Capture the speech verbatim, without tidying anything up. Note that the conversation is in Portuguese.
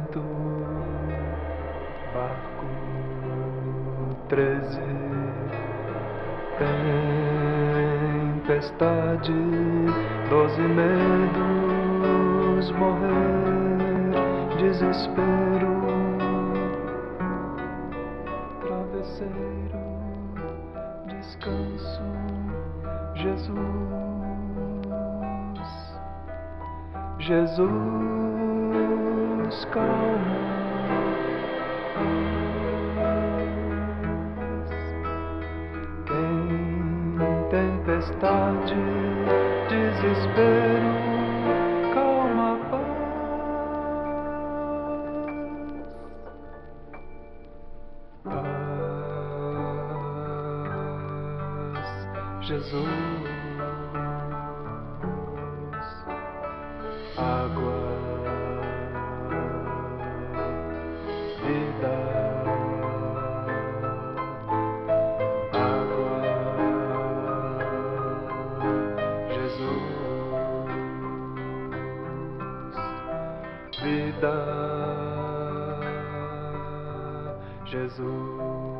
vento, barco treze, tempestade, doze medos, morrer, desespero, travesseiro, descanso, Jesus, Jesus, calma. Tempestade, desespero, calma, paz, Jesus, água, vida. Vida, Jesus.